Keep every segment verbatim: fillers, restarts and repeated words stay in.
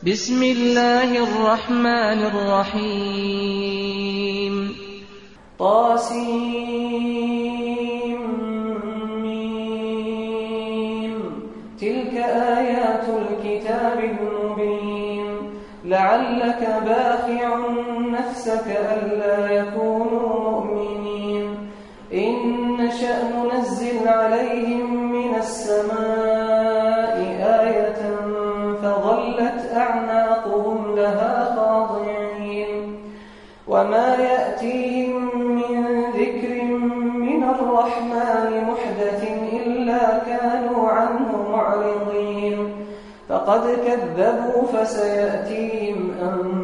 بسم الله الرحمن الرحيم طاسيم تلك آيات الكتاب المبين لعلك باخع نفسك ألا يكونوا مؤمنين إن نشأ ننزل عليهم من السماء آية فظلت أعناقهم لها خاضعين وما يأتيهم من ذكر من الرحمن محدث إلا كانوا عنه معرضين فقد كذبوا فسيأتيهم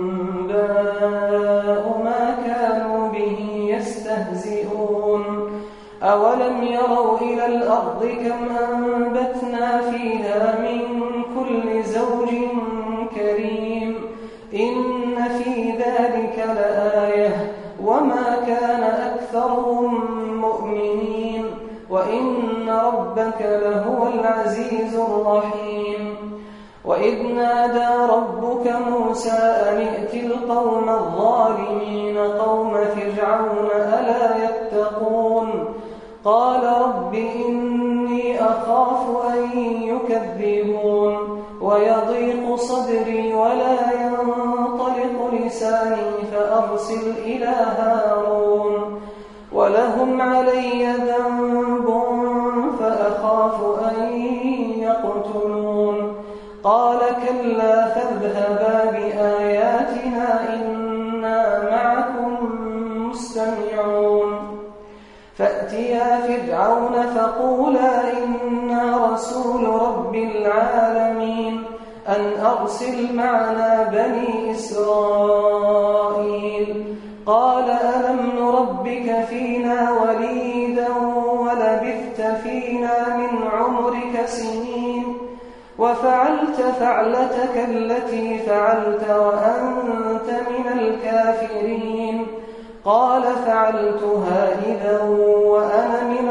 أنباء ما كانوا به يستهزئون أولم يروا إلى الأرض كم أنبتنا فيها من كل زوج كريم إن في ذلك لآية وما كان أكثرهم مؤمنين وإن ربك لهو العزيز الرحيم وإذ نادى ربك موسى أن ائت القوم الظالمين قوم فرعون ألا يتقون قال رب إني أخاف أن يكذبون ويضيق صدري ولا ينطلق لساني فأرسل إلى هارون ولهم علي ذنب فأخاف أن يقتلون قال كلا فاذهبا بآياتنا إنا معكم مستمعون فأتيا فرعون فقولا إنا رسول رب العالمين أن أرسل معنا بني إسرائيل قال ألم نربك فينا وليدا ولبثت فينا من عمرك سنين وفعلت فعلتك التي فعلت وأنت من الكافرين قال فعلتها إذا وأنا من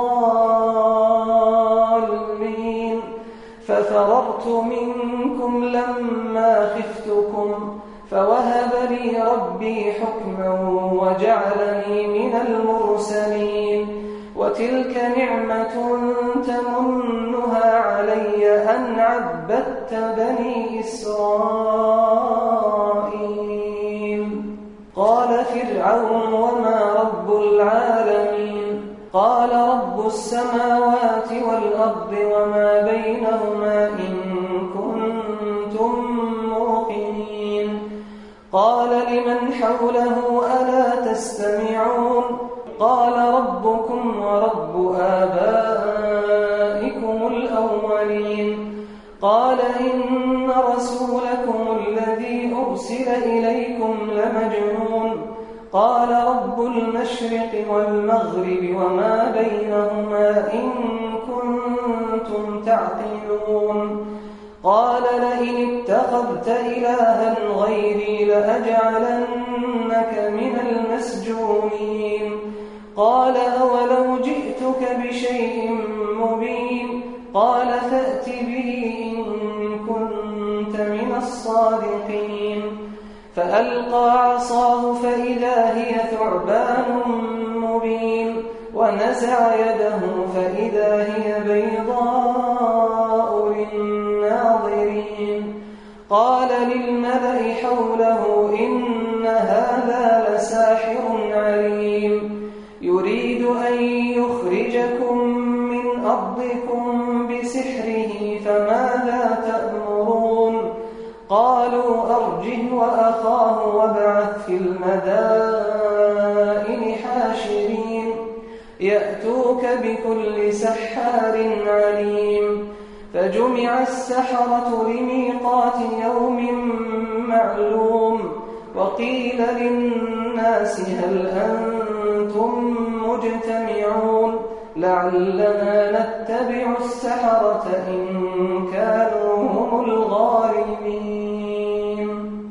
الضالين ففررت منكم لما خفتكم فوهب لي ربي حكما وجعلني من المرسلين وتلك نعمة تمنها علي أن عبدت بني إسرائيل قال فرعون وما رب العالمين قال رب السماوات والأرض وما بينهما إن كنتم موقنين قال لمن حوله ألا تستمعون قال ربكم ورب آبائكم الأولين قال إن رسولكم الذي أرسل إليكم لمجنون قال رب المشرق والمغرب وما بينهما إن كنتم تعقلون قال لئن اتخذت إلها غيري لأجعلنك من المسجونين قال أولو جئتك بشيء مبين قال فأت به إن كنت من الصادقين فألقى عصاه فإذا هي ثعبان مبين ونزع يده فإذا هي بيضاء للناظرين قال للملأ حوله إن هذا لساحر عليم يريد أن يخرجكم من أرضكم بسحره فماذا تأمرون قالوا أرجه وأخاه وابعث في المدائن حاشرين يأتوك بكل سحار عليم فجمع السحرة لميقات يوم معلوم وقيل للناس هل أنتم مجتمعون لعلنا نتبع السحرة إن كانوا هم الغالبين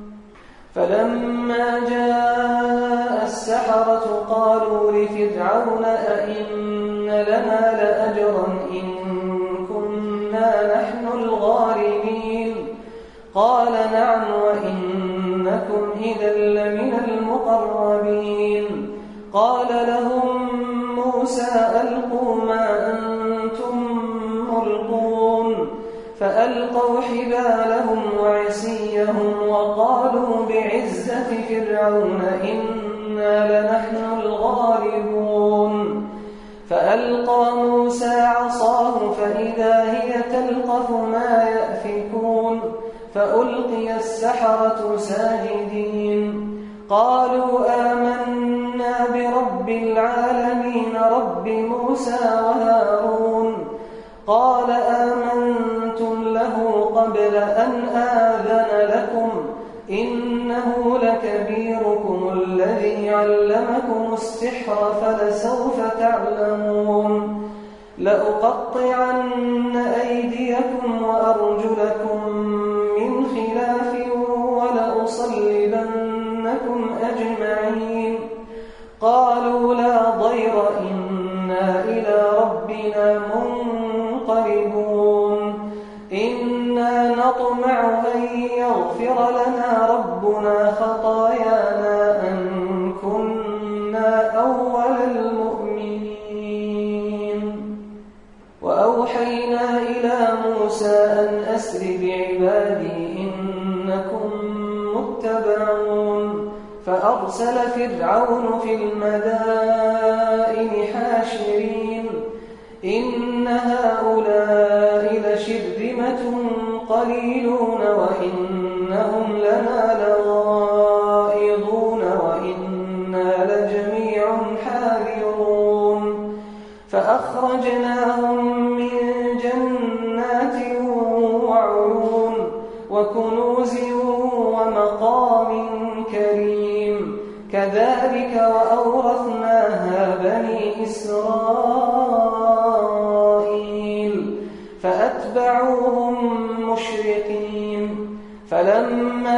فلما جاء السحرة قالوا لفرعون أئن لنا لأجرا إن كنا نحن الغالبين قال نعم وإنكم إذا لمن المقربين قال لهم موسى ألقوا ما أنتم ملقون فألقوا حبالهم وعصيهم وقالوا بعزة فرعون إنا لنحن الغالبون فألقى موسى عصاه فإذا هي تلقف ما يأفكون فألقي السحرة ساجدين قالوا آمنا برب العالمين رب موسى وهارون قال آمنتم له قبل أن آذن لكم إنه لكبيركم الذي علمكم السحر فلسوف تعلمون لأقطعن أيديكم وأرجلكم من خلاف ولأصلبنكم أجمعين قالوا لا ضير إنا إلى ربنا منقلبون إنا نطمع أن يغفر لنا ربنا خطايانا أن كنا أول المؤمنين وأوحينا إلى موسى أن أسر بعبادي إنكم متبعون فأرسل فرعون في المدائن حاشرين إن هؤلاء لشرذمة قليلون وإنهم لنا لغائظون وإنا لجميع حاذرون فأخرجناهم من جنات وعيون وكنوز ومقام كريم كذلك وأورثناها بني إسرائيل فأتبعوهم مشرقين فلما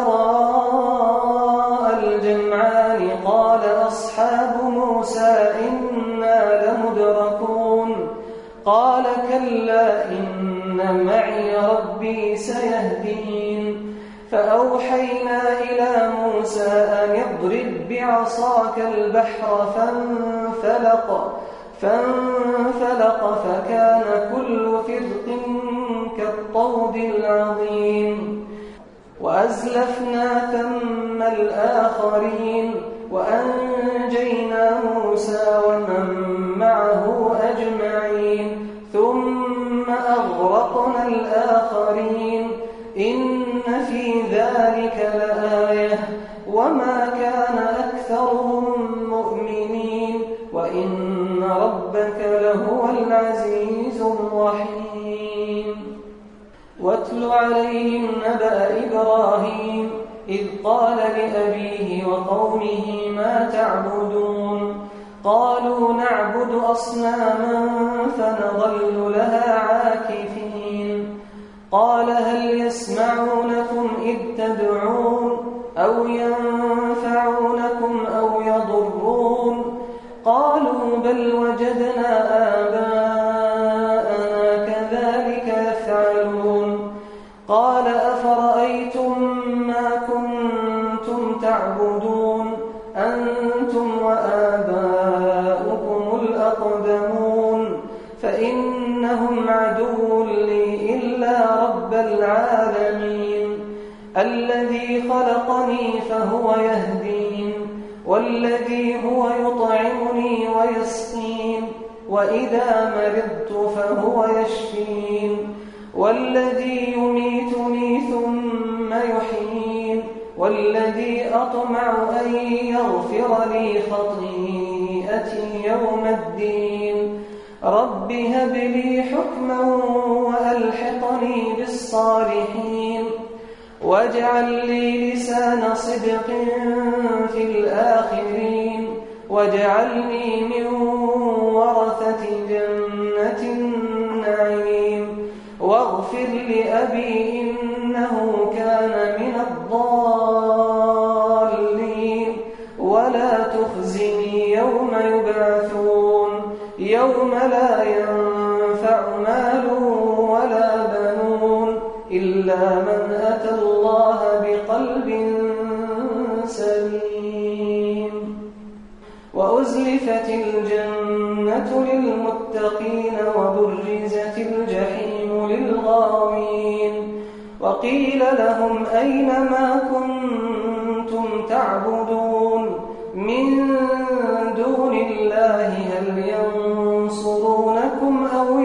تراءى الجمعان قال أصحاب موسى إنا لمدركون قال كلا إن معي ربي سيهدين فأوحينا إلى موسى أن اضرب بعصاك البحر فانفلق فانفلق فكان كل فرق كالطود العظيم وأزلفنا ثم الآخرين وأنجينا موسى ومن معه أجمعين ثم أغرقنا الآخرين إن في ذلك لآية وما كان أكثرهم مؤمنين وإن ربك لهو العزيز الرحيم واتل عليهم نبأ إبراهيم إذ قال لأبيه وقومه ما تعبدون قالوا نعبد أصناما فنظل لها عاكفين قال هل يسمعونكم إذ تدعون أو ينفعونكم أو يضرون قالوا بل وجدنا آباءنا كذلك يفعلون قال أفرأيتم ما كنتم تعبدون أنتم وآباؤكم الأقدمون فإنهم عدو لي إلا رب العالمين الذي خلقني فهو يهدين والذي هو يطعمني ويسقين وإذا مرضت فهو يشفين والذي يميتني ثم يحيين والذي أطمع أن يغفر لي خطيئتي يوم الدين رب هب لي حكما وألحقني بالصالحين واجعل لي لسان صدق في الآخرين واجعلني من ورثة جنة النعيم واغفر لأبي إنه كان من الضالين ولا تخزني يوم يبعثون يوم لا ينفع مال ولا بنون إلا من أتى وأزلفت الجنة للمتقين وبرزت الجحيم للغاوين وقيل لهم أين ما كنتم تعبدون من دون الله هل ينصرونكم أو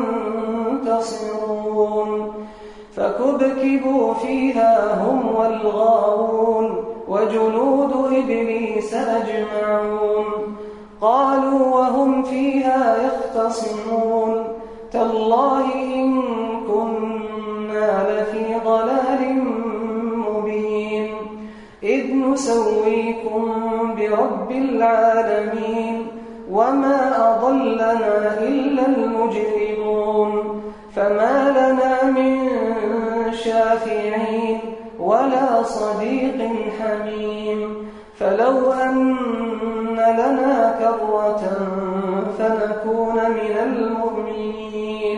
ينتصرون فكبكبوا فيها هم والغاوون وجنود إبليس أجمعون قالوا وهم فيها يختصمون تالله إن كنا لفي ضلال مبين إذ نسويكم برب العالمين وما أضلنا إلا المجرمون فما لنا من شافعين ولا صديق حميم فلو أن لنا كرة فنكون من المؤمنين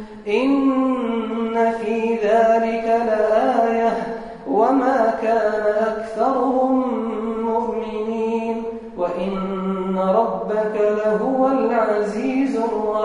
إن في ذلك لآية وما كان أكثرهم مؤمنين وإن ربك لهو العزيز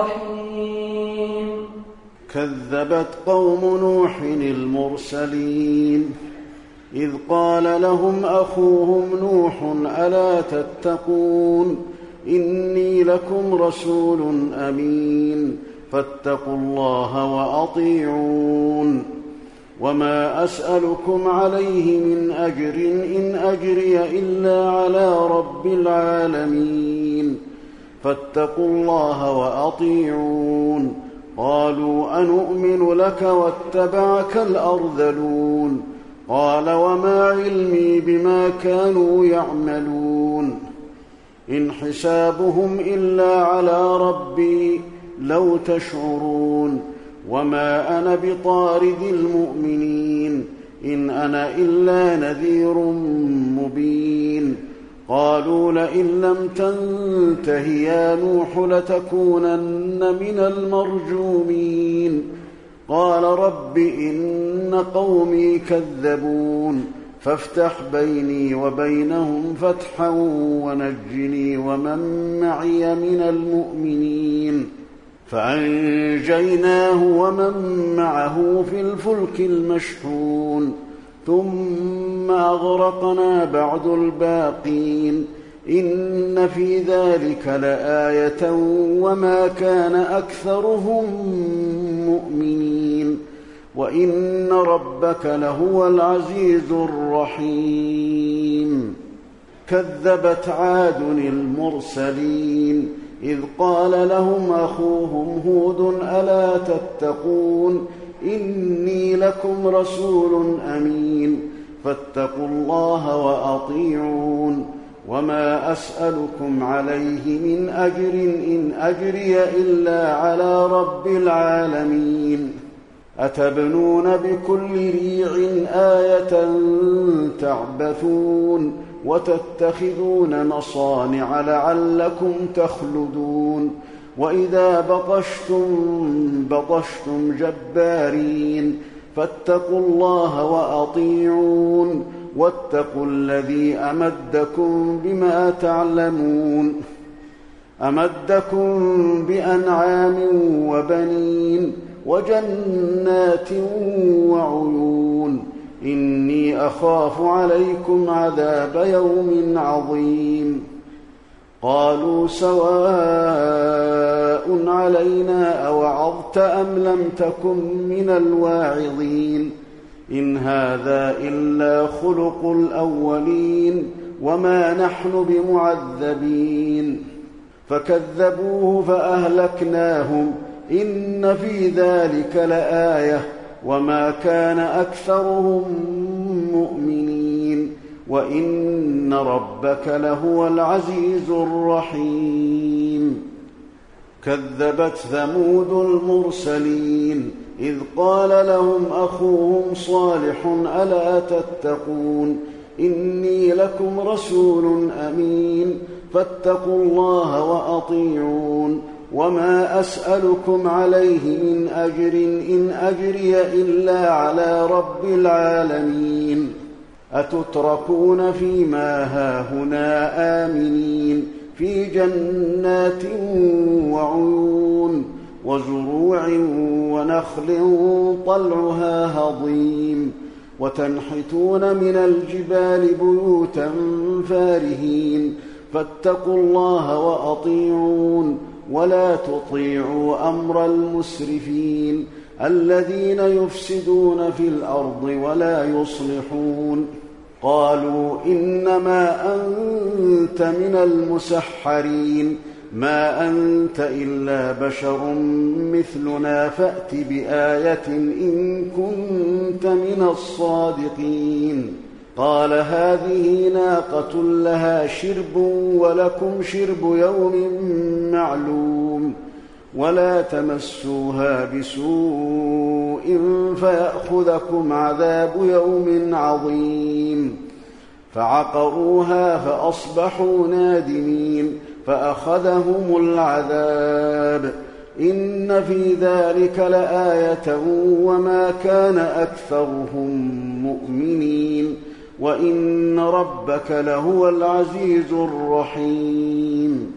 الرحيم. كذبت قوم نوح المرسلين إذ قال لهم أخوهم نوح ألا تتقون إني لكم رسول أمين فاتقوا الله وأطيعون وما أسألكم عليه من أجر إن أجري إلا على رب العالمين فاتقوا الله وأطيعون قالوا أنؤمن لك واتبعك الأرذلون قال وما علمي بما كانوا يعملون إن حسابهم إلا على ربي لو تشعرون وما أنا بطارد المؤمنين إن أنا إلا نذير مبين قالوا لئن لم تنته يا نوح لتكونن من المرجومين قال رب إن قومي كذبون فافتح بيني وبينهم فتحا ونجني ومن معي من المؤمنين فأنجيناه ومن معه في الفلك المشحون ثم أغرقنا بعد الباقين إن في ذلك لآية وما كان أكثرهم مؤمنين وإن ربك لهو العزيز الرحيم. كذبت عاد المرسلين إذ قال لهم أخوهم هود ألا تتقون إني لكم رسول أمين فاتقوا الله وأطيعون وما أسألكم عليه من أجر إن أجري إلا على رب العالمين أتبنون بكل ريع آية تعبثون وتتخذون مصانع لعلكم تخلدون وإذا بطشتم بطشتم جبارين فاتقوا الله وأطيعون واتقوا الذي أمدكم بما تعلمون أمدكم بأنعام وبنين وجنات وعيون إني أخاف عليكم عذاب يوم عظيم قالوا سواء علينا أوعظت أم لم تكن من الواعظين إن هذا إلا خلق الأولين وما نحن بمعذبين فكذبوه فأهلكناهم إن في ذلك لآية وما كان أكثرهم مؤمنين وإن ربك لهو العزيز الرحيم. كذبت ثمود المرسلين إذ قال لهم أخوهم صالح ألا تتقون إني لكم رسول أمين فاتقوا الله وأطيعون وما أسألكم عليه من أجر إن أجري إلا على رب العالمين أتتركون فيما هاهنا آمنين في جنات وعيون وزروع ونخل طلعها هضيم وتنحتون من الجبال بيوتا فارهين فاتقوا الله وأطيعون ولا تطيعوا أمر المسرفين الذين يفسدون في الأرض ولا يصلحون. قالوا إنما أنت من المسحرين ما أنت إلا بشر مثلنا فأت بآية إن كنت من الصادقين. قال هذه ناقة لها شرب ولكم شرب يوم معلوم ولا تمسوها بسوء فيأخذكم عذاب يوم عظيم. فعقروها فأصبحوا نادمين فأخذهم العذاب إن في ذلك لآية وما كان أكثرهم مؤمنين وإن ربك لهو العزيز الرحيم.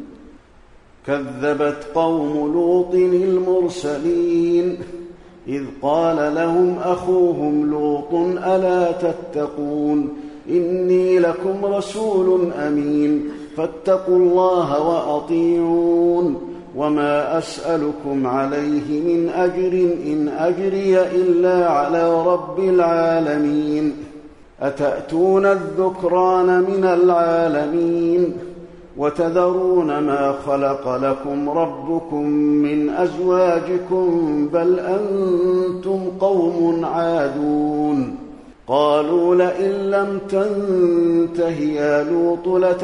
كذبت قوم لوط المرسلين إذ قال لهم أخوهم لوط ألا تتقون إني لكم رسول أمين فاتقوا الله وأطيعون وما أسألكم عليه من أجر إن أجري إلا على رب العالمين. أتأتون الذكران من العالمين وتذرون ما خلق لكم ربكم من أزواجكم بل أنتم قوم عادون. قالوا لئن لم تنته يا لوط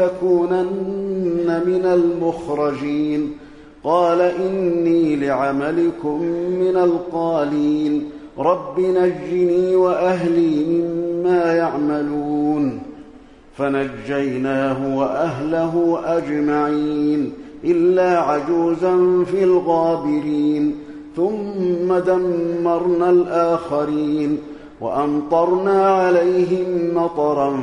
لتكونن من المخرجين. قال إني لعملكم من القالين رب نجني وأهلي مما يعملون. فنجيناه وأهله أجمعين إلا عجوزا في الغابرين ثم دمرنا الآخرين وأمطرنا عليهم مطرا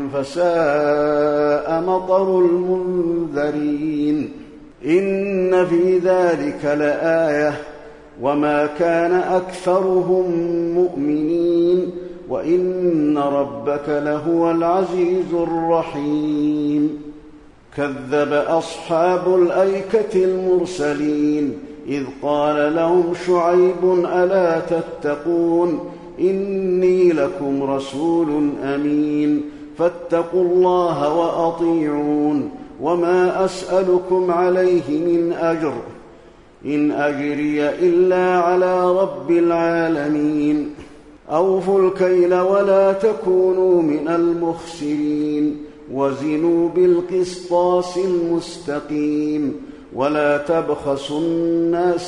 فساء مطر المنذرين. إن في ذلك لآية وما كان أكثرهم مؤمنين وإن ربك لهو العزيز الرحيم. كذب أصحاب الأيكة المرسلين إذ قال لهم شعيب ألا تتقون إني لكم رسول أمين فاتقوا الله وأطيعون وما أسألكم عليه من أجر إن أجري إلا على رب العالمين. أوفوا الكيل ولا تكونوا من المخسرين وزنوا بالقسطاس المستقيم ولا تبخسوا الناس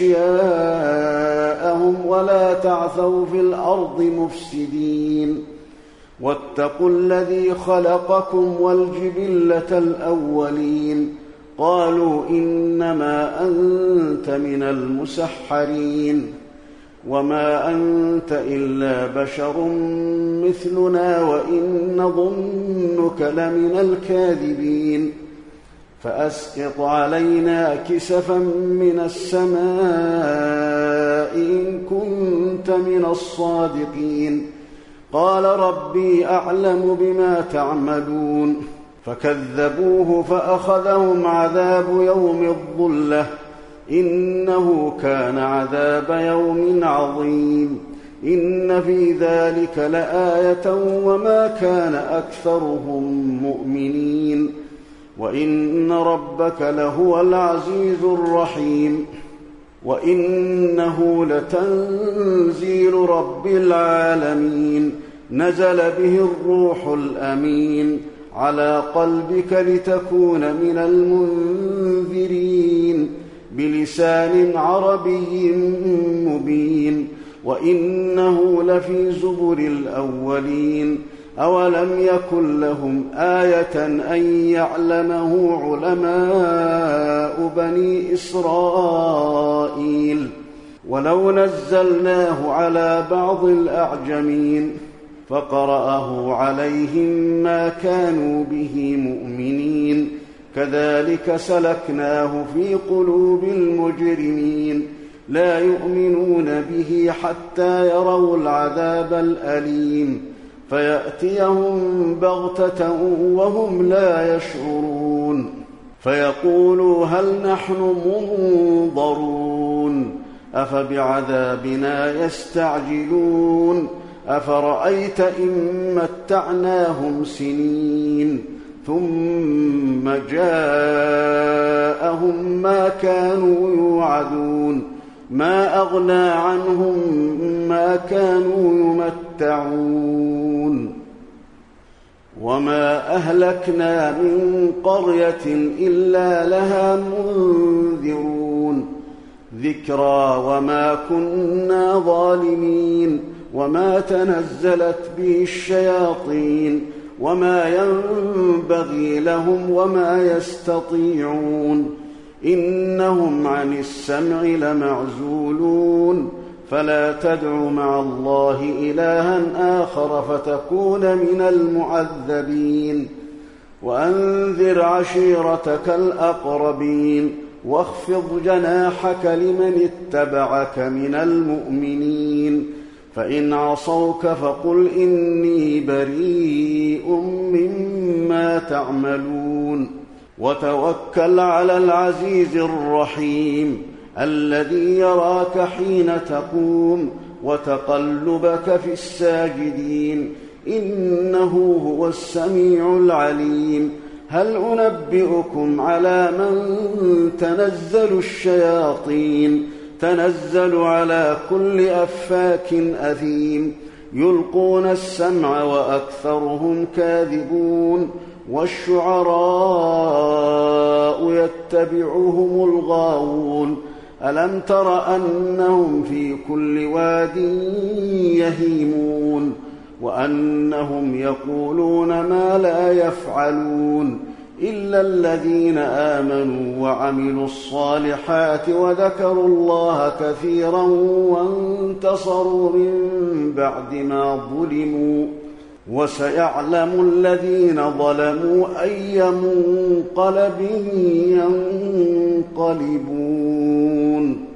أشياءهم ولا تعثوا في الأرض مفسدين. واتقوا الذي خلقكم والجبلة الأولين. قالوا إنما أنت من المسحرين وما أنت إلا بشر مثلنا وإن نظنك لمن الكاذبين. فأسقط علينا كسفا من السماء إن كنت من الصادقين. قال ربي أعلم بما تعملون. فكذبوه فأخذهم عذاب يوم الظلة إنه كان عذاب يوم عظيم. إن في ذلك لآية وما كان أكثرهم مؤمنين وإن ربك لهو العزيز الرحيم. وإنه لتنزيل رب العالمين نزل به الروح الأمين على قلبك لتكون من المنذرين بلسان عربي مبين وإنه لفي زبر الأولين. أولم يكن لهم آية أن يعلمه علماء بني إسرائيل ولو نزلناه على بعض الأعجمين فقرأه عليهم ما كانوا به مؤمنين كذلك سلكناه في قلوب المجرمين لا يؤمنون به حتى يروا العذاب الأليم فيأتيهم بغتة وهم لا يشعرون فيقولوا هل نحن منظرون أفبعذابنا يستعجلون أفرأيت إن متعناهم سنين ثم جاءهم ما كانوا يوعدون ما أغنى عنهم ما كانوا يمتعون وما أهلكنا من قرية إلا لها منذرون ذكرى وما كنا ظالمين وما تنزلت به الشياطين وما ينبغي لهم وما يستطيعون إنهم عن السمع لمعزولون فلا تدع مع الله إلها آخر فتكون من المعذبين وأنذر عشيرتك الأقربين واخفض جناحك لمن اتبعك من المؤمنين فإن عصوك فقل إني بريء مما تعملون وتوكل على العزيز الرحيم الذي يراك حين تقوم وتقلبك في الساجدين إنه هو السميع العليم هل أنبئكم على من تنزل الشياطين تنزل على كل أفاك أثيم يلقون السمع وأكثرهم كاذبون والشعراء يتبعهم الغاوون ألم تر أنهم في كل واد يهيمون وأنهم يقولون ما لا يفعلون إلا الذين آمنوا وعملوا الصالحات وذكروا الله كثيرا وانتصروا من بعد ما ظلموا وسيعلم الذين ظلموا أي منقلب ينقلبون